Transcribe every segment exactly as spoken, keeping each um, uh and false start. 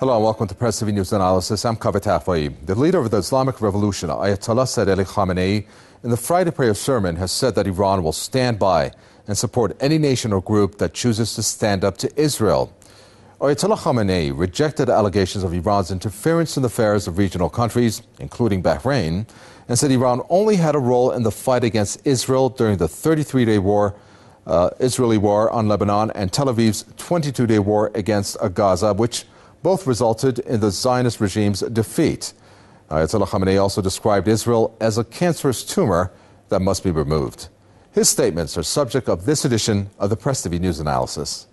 Hello and welcome to Press T V News Analysis. I'm Kaveh Tafai. The leader of the Islamic Revolution, Ayatollah Sayyid Ali Khamenei, in the Friday prayer sermon has said that Iran will stand by and support any nation or group that chooses to stand up to Israel. Ayatollah Khamenei rejected allegations of Iran's interference in the affairs of regional countries, including Bahrain, and said Iran only had a role in the fight against Israel during the thirty-three day war, uh, Israeli war on Lebanon, and Tel Aviv's twenty-two day war against Gaza, which both resulted in the Zionist regime's defeat. Ayatollah Khamenei also described Israel as a cancerous tumor that must be removed. His statements are subject of this edition of the Press T V News Analysis.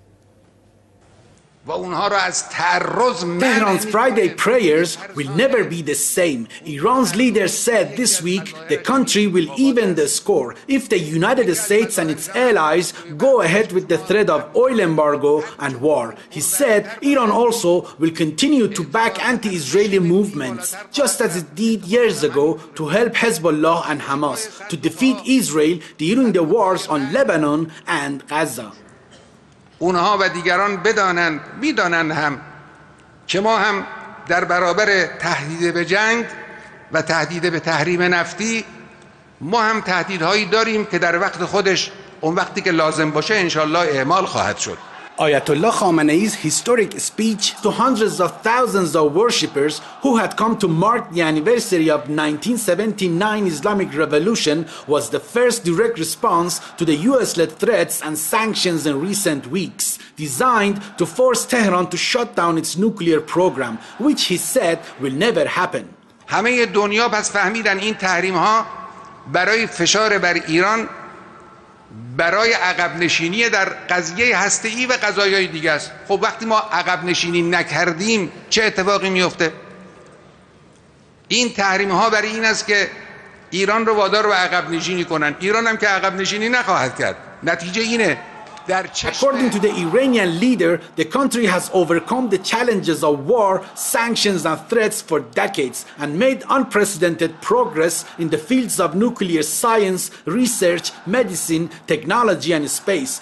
Tehran's Friday prayers will never be the same. Iran's leader said this week the country will even the score if the United States and its allies go ahead with the threat of oil embargo and war. He said Iran also will continue to back anti-Israeli movements, just as it did years ago to help Hezbollah and Hamas to defeat Israel during the wars on Lebanon and Gaza. اونها و دیگران بدانند میدانند هم که ما هم در برابر تهدید به جنگ و تهدید به تحریم نفتی ما هم تهدیدهایی داریم که در وقت خودش اون وقتی که لازم باشه انشالله اعمال خواهد شد. Ayatollah Khamenei's historic speech to hundreds of thousands of worshippers who had come to mark the anniversary of nineteen seventy-nine Islamic Revolution was the first direct response to the U S-led threats and sanctions in recent weeks, designed to force Tehran to shut down its nuclear program, which he said will never happen. همه دنیا پس فهمیدن این تحریم ها برای فشار بر ایران برای عقب نشینی در قضیه هسته‌ای و قضایای دیگه است. خب وقتی ما عقب نشینی نکردیم چه اتفاقی میفته؟ این تحریم ها برای این است که ایران رو وادار به عقب نشینی کنن. ایران هم که عقب نشینی نخواهد کرد. نتیجه اینه. According to the Iranian leader, the country has overcome the challenges of war, sanctions and threats for decades and made unprecedented progress in the fields of nuclear science, research, medicine, technology and space.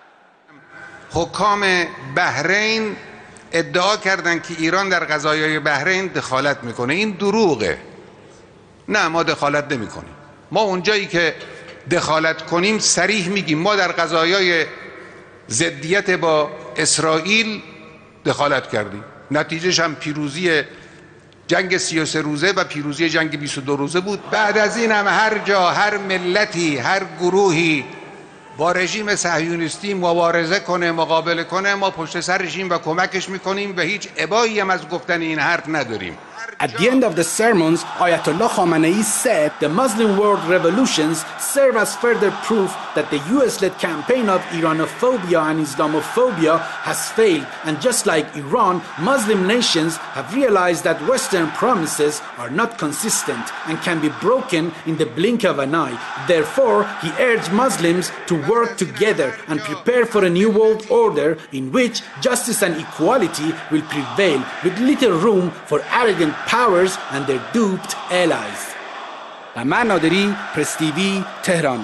حکام بحرین ادعا کردن که ایران در قضایای بحرین دخالت میکنه. این دروغه. نه، ما دخالت نمیکنیم. ما اونجایی که دخالت کنیم صریح میگیم ما در قضایای ضدیت با اسرائیل دخالت کردیم. نتیجهش هم پیروزی جنگ سی و سه روزه و پیروزی جنگ بیست و دو روزه بود. بعد از این هم هر جا، هر ملتی، هر گروهی با رژیم صهیونیستی مبارزه کنه، مقابله کنه، ما پشت سر رژیم و کمکش میکنیم و هیچ ابایی هم از گفتن این حرف نداریم. At the end of the sermons, Ayatollah Khamenei said the Muslim world revolutions serve as further proof that the U S-led campaign of Iranophobia and Islamophobia has failed. And just like Iran, Muslim nations have realized that Western promises are not consistent and can be broken in the blink of an eye. Therefore, he urged Muslims to work together and prepare for a new world order in which justice and equality will prevail, with little room for arrogant powers and their duped allies. Qammar Naderi, Press T V, Tehran.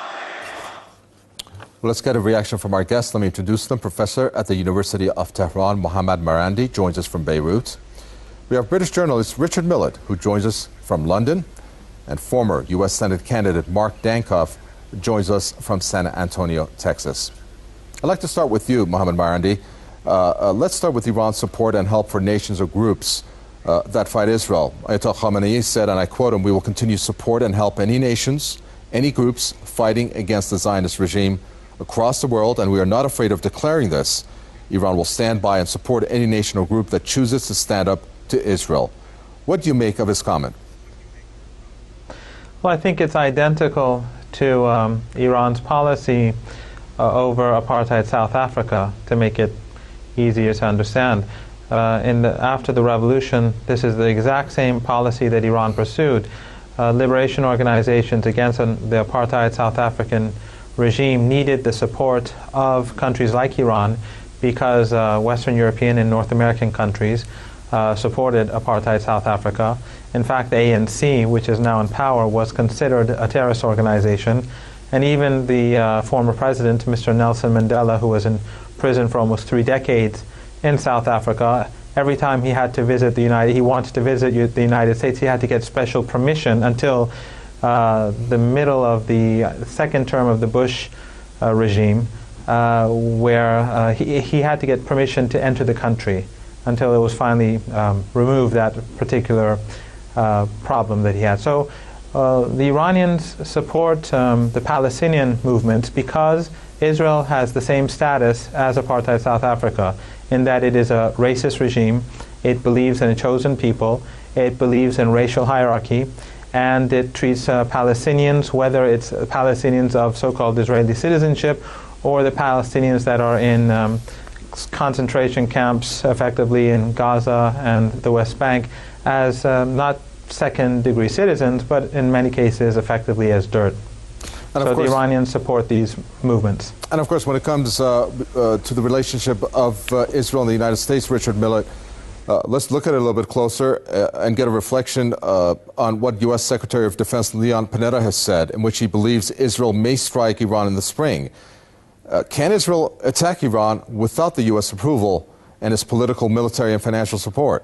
Well, let's get a reaction from our guests. Let me introduce them. Professor at the University of Tehran, Mohammad Marandi, joins us from Beirut. We have British journalist Richard Millett, who joins us from London, and former U S Senate candidate Mark Dankoff joins us from San Antonio, Texas. I'd like to start with you, Mohammad Marandi. Uh, uh, let's start with Iran's support and help for nations or groups Uh, that fight Israel. Ayatollah Khamenei said, and I quote him, "We will continue to support and help any nations, any groups fighting against the Zionist regime across the world, and we are not afraid of declaring this. Iran will stand by and support any nation or group that chooses to stand up to Israel." What do you make of his comment? Well, I think it's identical to um, Iran's policy uh, over apartheid South Africa, to make it easier to understand. Uh, in the, after the revolution, this is the exact same policy that Iran pursued. Uh, liberation organizations against uh, the apartheid South African regime needed the support of countries like Iran because uh, Western European and North American countries uh, supported apartheid South Africa. In fact, the A N C, which is now in power, was considered a terrorist organization. And even the uh, former president, Mister Nelson Mandela, who was in prison for almost three decades, in South Africa every time he had to visit the United, he wanted to visit the United States, he had to get special permission until uh, the middle of the second term of the Bush uh, regime, uh, where uh, he, he had to get permission to enter the country until it was finally um, removed, that particular uh, problem that he had. So uh, the Iranians support um, the Palestinian movement because Israel has the same status as apartheid South Africa, in that it is a racist regime, it believes in a chosen people, it believes in racial hierarchy, and it treats uh, Palestinians, whether it's Palestinians of so-called Israeli citizenship or the Palestinians that are in um, concentration camps, effectively in Gaza and the West Bank, as um, not second-degree citizens, but in many cases effectively as dirt. And so of course, the Iranians support these movements. And of course, when it comes uh, uh, to the relationship of uh, Israel and the United States, Richard Millett, uh, let's look at it a little bit closer uh, and get a reflection uh, on what U S Secretary of Defense Leon Panetta has said, in which he believes Israel may strike Iran in the spring. Uh, can Israel attack Iran without the U S approval and its political, military, and financial support?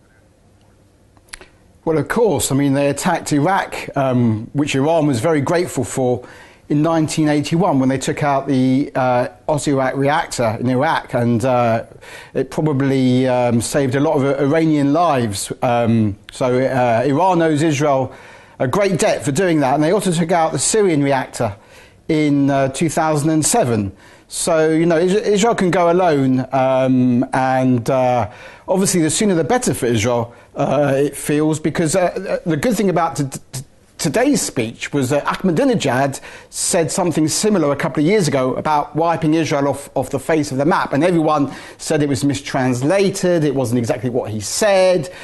Well, of course. I mean, they attacked Iraq, um, which Iran was very grateful for in nineteen eighty-one when they took out the uh, Osirak reactor in Iraq, and uh, it probably um, saved a lot of Iranian lives. Um, so uh, Iran owes Israel a great debt for doing that. And they also took out the Syrian reactor in uh, two thousand seven. So, you know, Israel can go alone, um, and uh, obviously the sooner the better for Israel, uh, it feels, because uh, the good thing about t- t- today's speech was that Ahmadinejad said something similar a couple of years ago about wiping Israel off, off the face of the map, and everyone said it was mistranslated, it wasn't exactly what he said.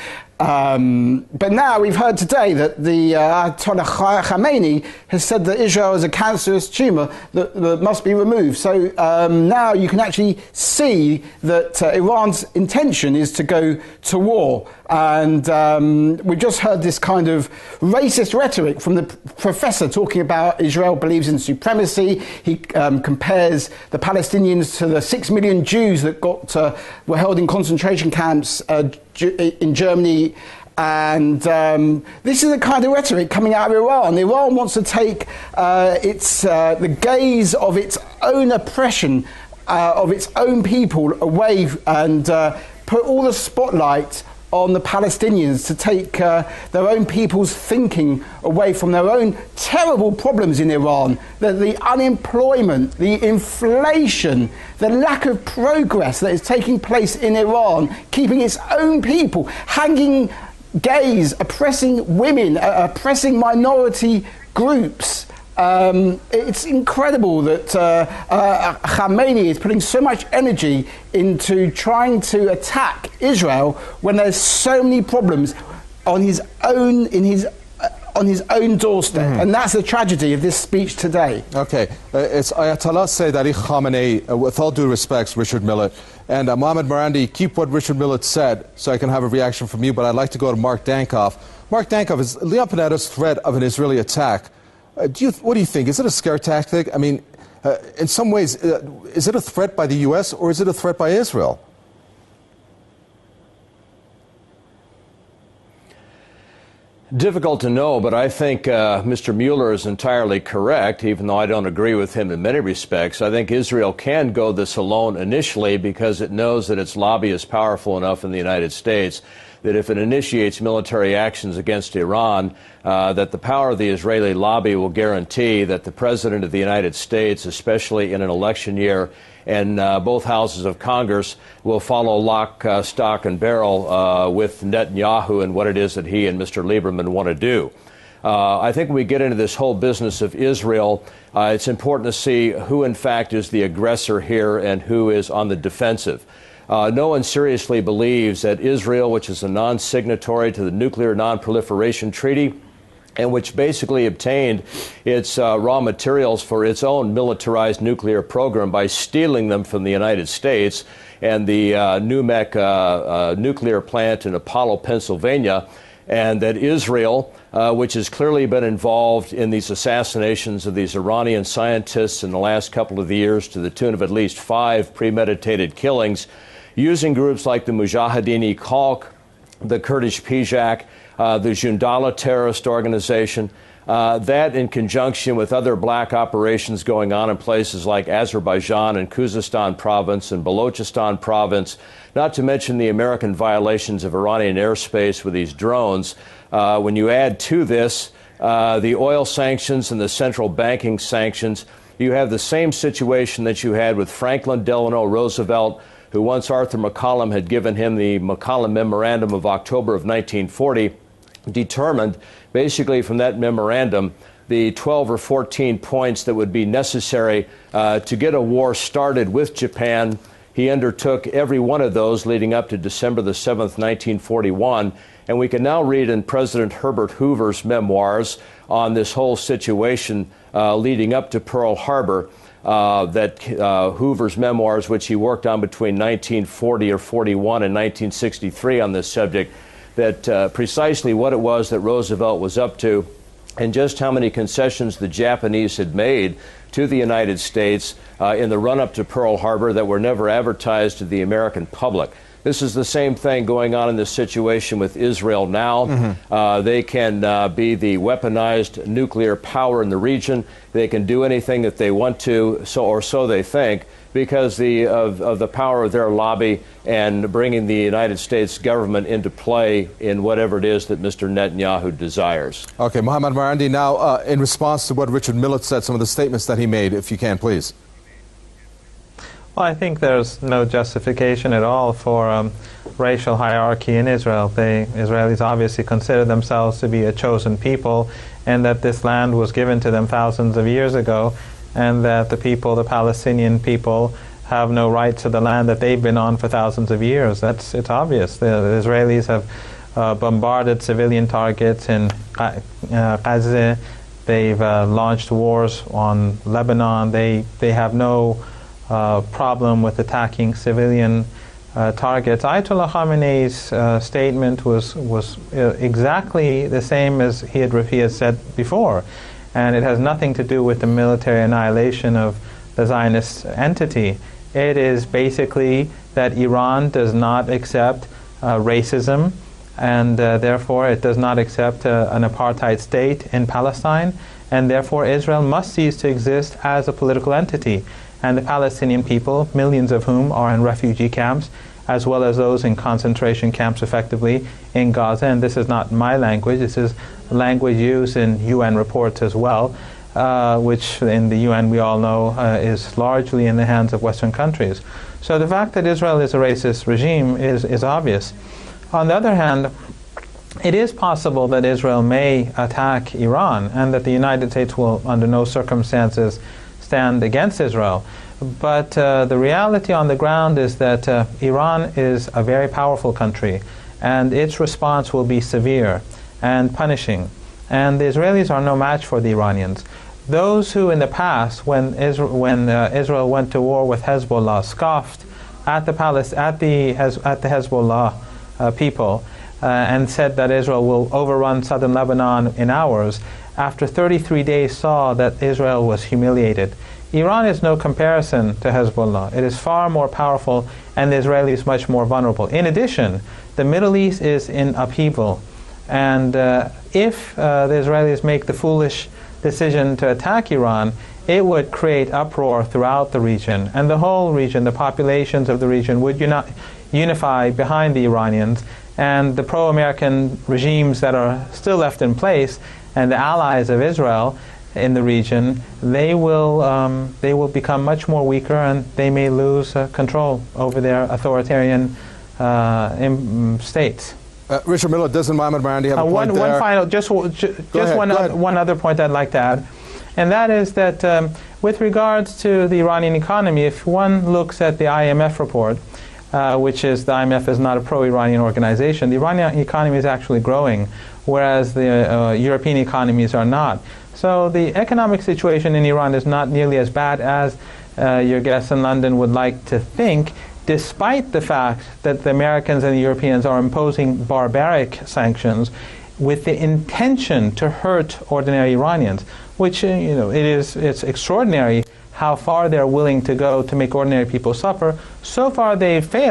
Um, but now we've heard today that the uh, Ayatollah Khamenei has said that Israel is a cancerous tumour that, that must be removed. So um, now you can actually see that uh, Iran's intention is to go to war. And um, we just heard this kind of racist rhetoric from the p- professor talking about Israel believes in supremacy. He um, compares the Palestinians to the six million Jews that got uh, were held in concentration camps uh, in Germany. And um, this is the kind of rhetoric coming out of Iran. Iran wants to take uh, its uh, the gaze of its own oppression, uh, of its own people away, and uh, put all the spotlight on the Palestinians, to take uh, their own people's thinking away from their own terrible problems in Iran, the, the unemployment, the inflation, the lack of progress that is taking place in Iran, keeping its own people, hanging gays, oppressing women, uh, oppressing minority groups. Um, it's incredible that uh, uh, Khamenei is putting so much energy into trying to attack Israel when there's so many problems on his own in his uh, on his own doorstep, mm-hmm. and that's the tragedy of this speech today. Okay, uh, it's Ayatollah Sayyid Ali Khamenei, uh, with all due respects, Richard Millett, and uh, Mohamed Marandi. Keep what Richard Millett said, so I can have a reaction from you. But I'd like to go to Mark Dankoff. Mark Dankoff, is Leon Panetta's threat of an Israeli attack? Uh, do you, what do you think? Is it a scare tactic? I mean, uh, in some ways, uh, is it a threat by the U S or is it a threat by Israel? Difficult to know, but I think uh, Mister Mueller is entirely correct, even though I don't agree with him in many respects. I think Israel can go this alone initially because it knows that its lobby is powerful enough in the United States that if it initiates military actions against Iran, uh, that the power of the Israeli lobby will guarantee that the President of the United States, especially in an election year, and uh, both houses of Congress will follow lock, uh, stock, and barrel uh, with Netanyahu and what it is that he and Mister Lieberman want to do. Uh, I think when we get into this whole business of Israel, uh, it's important to see who, in fact, is the aggressor here and who is on the defensive. Uh, no one seriously believes that Israel, which is a non-signatory to the Nuclear Non-Proliferation Treaty, and which basically obtained its uh, raw materials for its own militarized nuclear program by stealing them from the United States and the uh, NUMEC uh, uh, nuclear plant in Apollo, Pennsylvania, and that Israel, uh, which has clearly been involved in these assassinations of these Iranian scientists in the last couple of years to the tune of at least five premeditated killings, using groups like the Mujahideen-e-Khalq, the Kurdish P J A K, uh, the Jundala terrorist organization. Uh, that, in conjunction with other black operations going on in places like Azerbaijan and Khuzestan province and Balochistan province, not to mention the American violations of Iranian airspace with these drones. Uh, when you add to this uh, the oil sanctions and the central banking sanctions, you have the same situation that you had with Franklin Delano Roosevelt, who once Arthur McCollum had given him the McCollum Memorandum of October of nineteen forty, determined basically from that memorandum the twelve or fourteen points that would be necessary uh, to get a war started with Japan. He undertook every one of those leading up to December the seventh, nineteen forty-one. And we can now read in President Herbert Hoover's memoirs on this whole situation uh, leading up to Pearl Harbor, uh, that uh, Hoover's memoirs, which he worked on between nineteen forty or forty-one and nineteen sixty-three on this subject, that uh, precisely what it was that Roosevelt was up to and just how many concessions the Japanese had made to the United States uh, in the run-up to Pearl Harbor that were never advertised to the American public. This is the same thing going on in this situation with Israel now. Mm-hmm. Uh, they can uh, be the weaponized nuclear power in the region. They can do anything that they want to, so or so they think, because the, of, of the power of their lobby and bringing the United States government into play in whatever it is that Mister Netanyahu desires. Okay, Mohammad Marandi, now uh, in response to what Richard Millett said, some of the statements that he made, if you can, please. Well, I think there's no justification at all for um, racial hierarchy in Israel. The Israelis obviously consider themselves to be a chosen people, and that this land was given to them thousands of years ago, and that the people, the Palestinian people, have no right to the land that they've been on for thousands of years. That's it's obvious. The, the Israelis have uh, bombarded civilian targets in uh, Gaza. They've uh, launched wars on Lebanon. They they have no uh, problem with attacking civilian uh, targets. Ayatollah Khamenei's uh, statement was was uh, exactly the same as he had he had said before. And it has nothing to do with the military annihilation of the Zionist entity. It is basically that Iran does not accept uh, racism, and uh, therefore it does not accept uh, an apartheid state in Palestine, and therefore Israel must cease to exist as a political entity. And the Palestinian people, millions of whom are in refugee camps, as well as those in concentration camps effectively in Gaza, and this is not my language, this is language used in U N reports as well, uh, which in the U N we all know uh, is largely in the hands of Western countries. So the fact that Israel is a racist regime is, is obvious. On the other hand, it is possible that Israel may attack Iran, and that the United States will under no circumstances stand against Israel. But uh, the reality on the ground is that uh, Iran is a very powerful country, and its response will be severe and punishing. And the Israelis are no match for the Iranians. Those who in the past, when Israel, when, uh, Israel went to war with Hezbollah, scoffed at the, Palis- at the, Hez- at the Hezbollah uh, people uh, and said that Israel will overrun southern Lebanon in hours, after thirty-three days saw that Israel was humiliated. Iran is no comparison to Hezbollah. It is far more powerful, and the Israelis much more vulnerable. In addition, the Middle East is in upheaval, and uh, if uh, the Israelis make the foolish decision to attack Iran, it would create uproar throughout the region, and the whole region, the populations of the region, would uni- unify behind the Iranians, and the pro-American regimes that are still left in place, and the allies of Israel in the region, they will um, they will become much more weaker, and they may lose uh, control over their authoritarian uh, im- states. Uh, Richard Millett, doesn't Mohammad Marandi have uh, a point one, there? one final, just just ahead, one o- one other point I'd like to add, and that is that um, with regards to the Iranian economy, if one looks at the I M F report, uh, which is the I M F is not a pro-Iranian organization, the Iranian economy is actually growing, whereas the uh, European economies are not. So the economic situation in Iran is not nearly as bad as uh, your guests in London would like to think, despite the fact that the Americans and the Europeans are imposing barbaric sanctions with the intention to hurt ordinary Iranians, which, uh, you know, it is it's extraordinary how far they're willing to go to make ordinary people suffer. So far they've failed,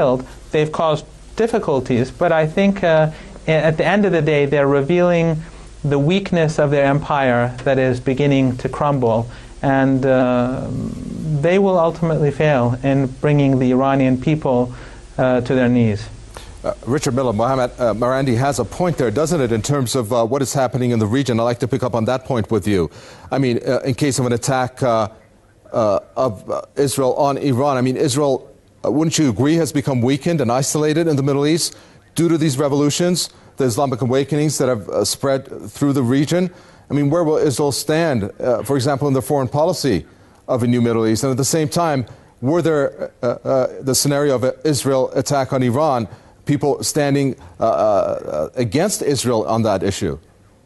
they've caused difficulties, but I think uh, at the end of the day, they're revealing the weakness of their empire that is beginning to crumble, and uh, they will ultimately fail in bringing the Iranian people uh, to their knees. Uh, Richard Miller, Mohammed uh, Marandi has a point there, doesn't it, in terms of uh, what is happening in the region? I'd like to pick up on that point with you. I mean, uh, in case of an attack uh, uh, of uh, Israel on Iran, I mean, Israel, uh, wouldn't you agree, has become weakened and isolated in the Middle East due to these revolutions, the Islamic awakenings that have uh, spread through the region? I mean, where will Israel stand, uh, for example, in their foreign policy of a new Middle East? And at the same time, were there uh, uh, the scenario of an Israel attack on Iran, people standing uh, uh, against Israel on that issue?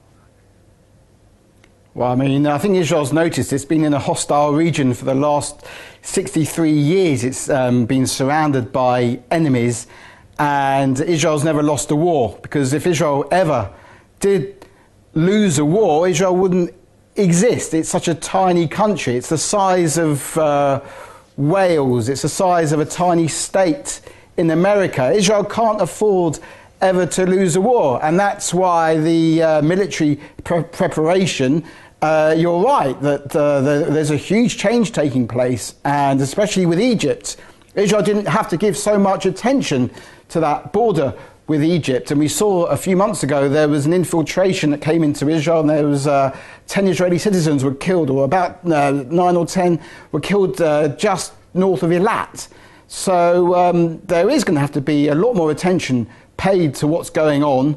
Well, I mean, I think Israel's noticed it's been in a hostile region for the last sixty-three years. It's um, been surrounded by enemies, and Israel's never lost a war, because if Israel ever did lose a war, Israel wouldn't exist. It's such a tiny country. It's the size of uh, Wales. It's the size of a tiny state in America. Israel can't afford ever to lose a war, and that's why the uh, military pre preparation, uh, you're right, that uh, the, there's a huge change taking place, and especially with Egypt. Israel didn't have to give so much attention to that border with Egypt, and we saw a few months ago there was an infiltration that came into Israel, and there was uh, ten Israeli citizens were killed, or about uh, nine or ten were killed uh, just north of Eilat. So um, there is going to have to be a lot more attention paid to what's going on,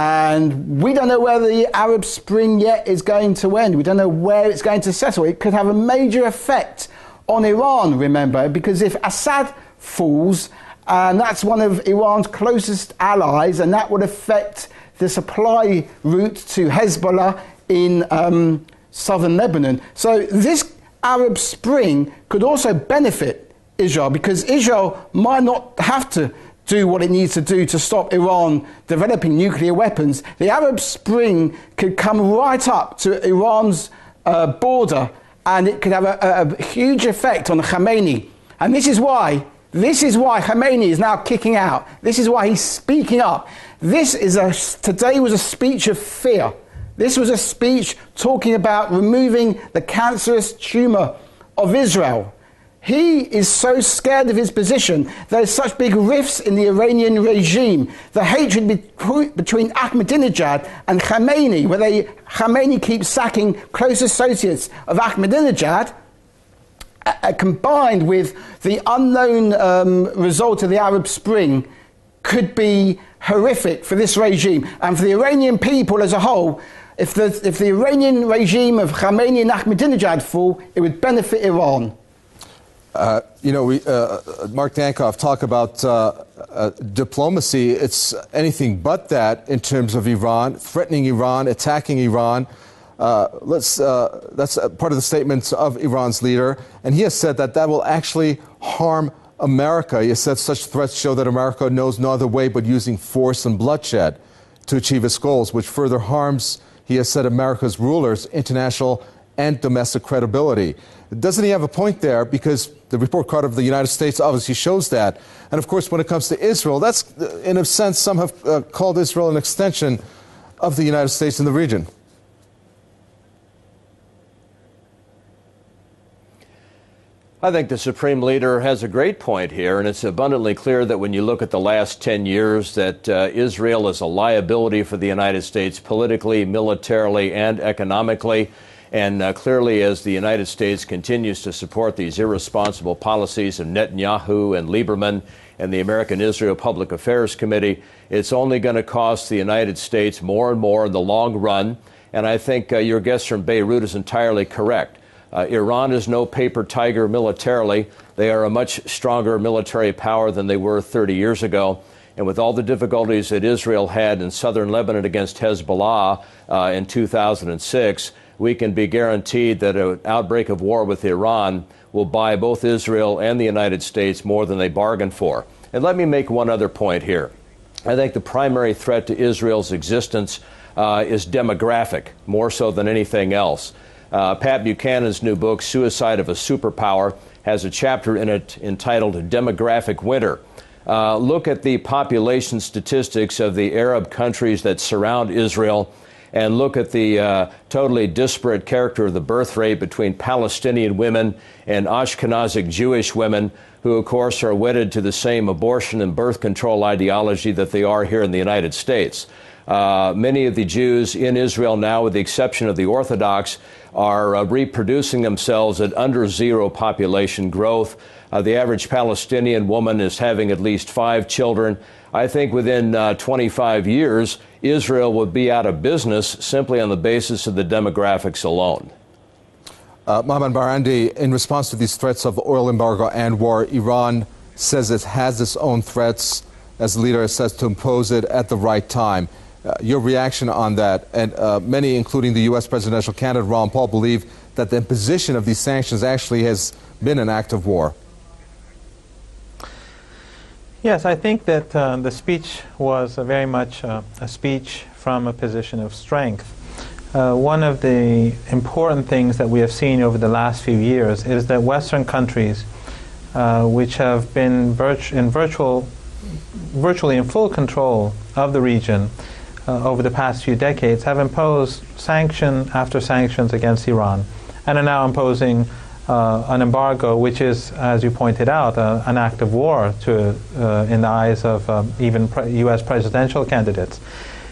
and we don't know where the Arab Spring yet is going to end. We don't know where it's going to settle. It could have a major effect on Iran, remember, because if Assad falls, and that's one of Iran's closest allies, and that would affect the supply route to Hezbollah in um, southern Lebanon. So this Arab Spring could also benefit Israel, because Israel might not have to do what it needs to do to stop Iran developing nuclear weapons. The Arab Spring could come right up to Iran's uh, border, and it could have a, a huge effect on Khamenei. And this is why This is why Khamenei is now kicking out. This is why he's speaking up. This is a, today was a speech of fear. This was a speech talking about removing the cancerous tumor of Israel. He is so scared of his position. There's such big rifts in the Iranian regime. The hatred be- between Ahmadinejad and Khamenei, where they, Khamenei keeps sacking close associates of Ahmadinejad, Uh, combined with the unknown um, result of the Arab Spring, could be horrific for this regime and for the Iranian people as a whole. If the, if the Iranian regime of Khamenei and Ahmadinejad fall, it would benefit Iran. Uh, you know, we, uh, Mark Dankoff, talk about uh, uh, diplomacy. It's anything but that in terms of Iran, threatening Iran, attacking Iran. Uh, let's, uh, that's part of the statements of Iran's leader, and he has said that that will actually harm America. He has said such threats show that America knows no other way but using force and bloodshed to achieve its goals, which further harms, he has said, America's rulers' international and domestic credibility. Doesn't he have a point there? Because the report card of the United States obviously shows that. And of course, when it comes to Israel, that's, in a sense, some have uh, called Israel an extension of the United States in the region. I think the Supreme Leader has a great point here, and it's abundantly clear that when you look at the last ten years that uh, Israel is a liability for the United States politically, militarily, and economically. And uh, clearly, as the United States continues to support these irresponsible policies of Netanyahu and Lieberman and the American Israel Public Affairs Committee, it's only going to cost the United States more and more in the long run. And I think uh, your guest from Beirut is entirely correct. Uh, Iran is no paper tiger militarily. They are a much stronger military power than they were thirty years ago. And with all the difficulties that Israel had in southern Lebanon against Hezbollah uh, in two thousand six, we can be guaranteed that an outbreak of war with Iran will buy both Israel and the United States more than they bargained for. And let me make one other point here. I think the primary threat to Israel's existence uh, is demographic, more so than anything else. Uh, Pat Buchanan's new book, Suicide of a Superpower, has a chapter in it entitled Demographic Winter. Uh, look at the population statistics of the Arab countries that surround Israel, and look at the uh, totally disparate character of the birth rate between Palestinian women and Ashkenazic Jewish women, who, of course, are wedded to the same abortion and birth control ideology that they are here in the United States. Uh, many of the Jews in Israel now, with the exception of the Orthodox, are uh, reproducing themselves at under zero population growth. Uh, the average Palestinian woman is having at least five children. I think within uh, twenty-five years, Israel would be out of business simply on the basis of the demographics alone. Uh, Mohammad Marandi, in response to these threats of oil embargo and war, Iran says it has its own threats, as the leader says, to impose it at the right time. Uh, your reaction on that? And uh, many, including the U S presidential candidate Ron Paul, believe that the imposition of these sanctions actually has been an act of war. Yes, I think that uh, the speech was uh, very much uh, a speech from a position of strength. Uh, one of the important things that we have seen over the last few years is that Western countries, uh, which have been virt in virtual, virtually in full control of the region uh, over the past few decades, have imposed sanction after sanctions against Iran, and are now imposing uh, an embargo, which is, as you pointed out, uh, an act of war to, uh, in the eyes of um, even pre U S presidential candidates.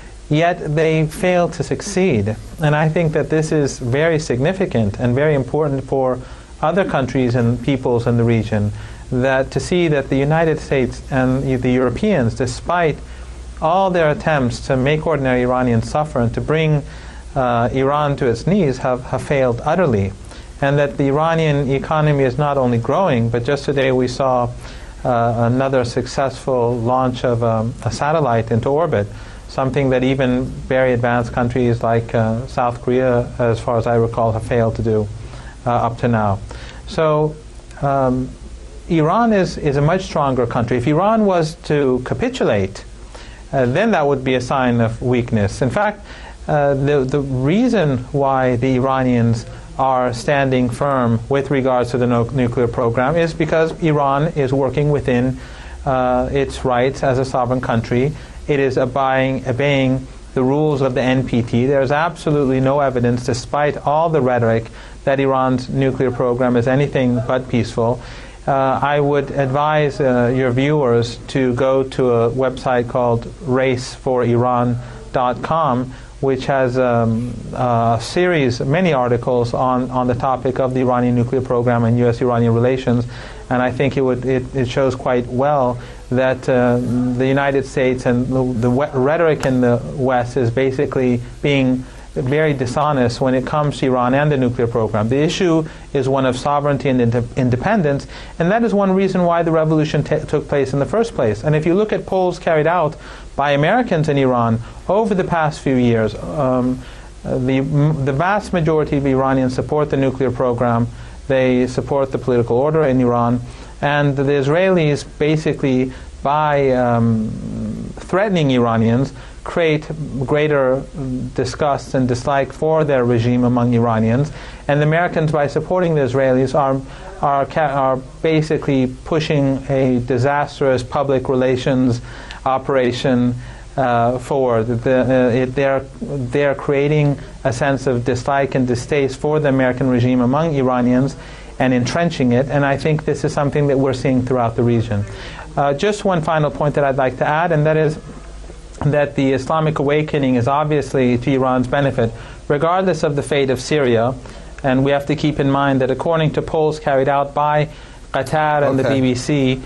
Yet they fail to succeed. And I think that this is very significant and very important for other countries and peoples in the region, that to see that the United States and the Europeans, despite all their attempts to make ordinary Iranians suffer and to bring uh, Iran to its knees, have, have failed utterly. And that the Iranian economy is not only growing, but just today we saw uh, another successful launch of um, a satellite into orbit, something that even very advanced countries like uh, South Korea, as far as I recall, have failed to do uh, up to now. So um, Iran is, is a much stronger country. If Iran was to capitulate, uh, then that would be a sign of weakness. In fact, uh, the, the reason why the Iranians are standing firm with regards to the no nuclear program is because Iran is working within uh, its rights as a sovereign country. It is obeying, obeying the rules of the N P T. There's absolutely no evidence, despite all the rhetoric, that Iran's nuclear program is anything but peaceful. Uh, I would advise uh, your viewers to go to a website called race for iran dot com, which has um, a series, many articles on, on the topic of the Iranian nuclear program and U S Iranian relations. And I think it, would, it, it shows quite well that uh, the United States and the, the rhetoric in the West is basically being very dishonest when it comes to Iran and the nuclear program. The issue is one of sovereignty and ind independence, and that is one reason why the revolution took place in the first place. And if you look at polls carried out by Americans in Iran over the past few years, um, the, the vast majority of Iranians support the nuclear program. They support the political order in Iran. And the Israelis, basically, by um, threatening Iranians, create greater disgust and dislike for their regime among Iranians. And the Americans, by supporting the Israelis, are, are, are basically pushing a disastrous public relations operation uh, forward. The, uh, it, they're, they're creating a sense of dislike and distaste for the American regime among Iranians and entrenching it, and I think this is something that we're seeing throughout the region. Uh, just one final point that I'd like to add, and that is that the Islamic awakening is obviously to Iran's benefit, regardless of the fate of Syria. And we have to keep in mind that according to polls carried out by Qatar and okay. the B B C,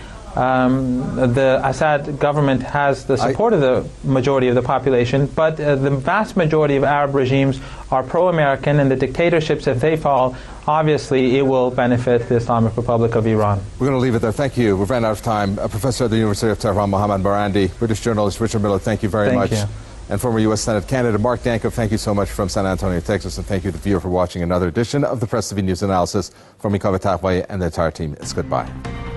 um, the Assad government has the support I, of the majority of the population, but uh, the vast majority of Arab regimes are pro-American, and the dictatorships, if they fall, obviously it will benefit the Islamic Republic of Iran. We're going to leave it there. Thank you. We've ran out of time. A professor at the University of Tehran, Mohammad Marandi, British journalist Richard Miller, thank you very thank much. You. And former U S Senate candidate Mark Danko, thank you so much from San Antonio, Texas, and thank you to the viewer for watching another edition of the Press T V News Analysis. From me, Kaveh Taqvai, and the entire team, it's goodbye.